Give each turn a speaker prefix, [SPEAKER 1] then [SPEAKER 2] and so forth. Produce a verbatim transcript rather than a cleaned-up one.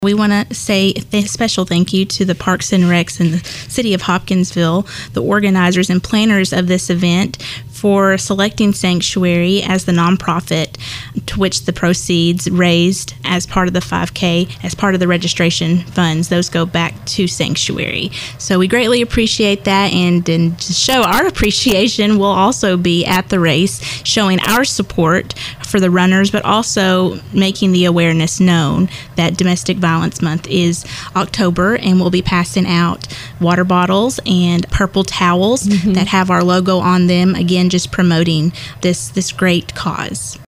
[SPEAKER 1] We want to say a special thank you to the Parks and Recs in the city of Hopkinsville, the organizers and planners of this event, for selecting Sanctuary as the nonprofit to which the proceeds raised as part of the five K, as part of the registration funds, those go back to Sanctuary. So we greatly appreciate that, and, and to show our appreciation, we'll also be at the race showing our support for the runners, but also making the awareness known that Domestic Violence Month is October, and we'll be passing out water bottles and purple towels mm-hmm. that have our logo on them, again, just promoting this this great cause.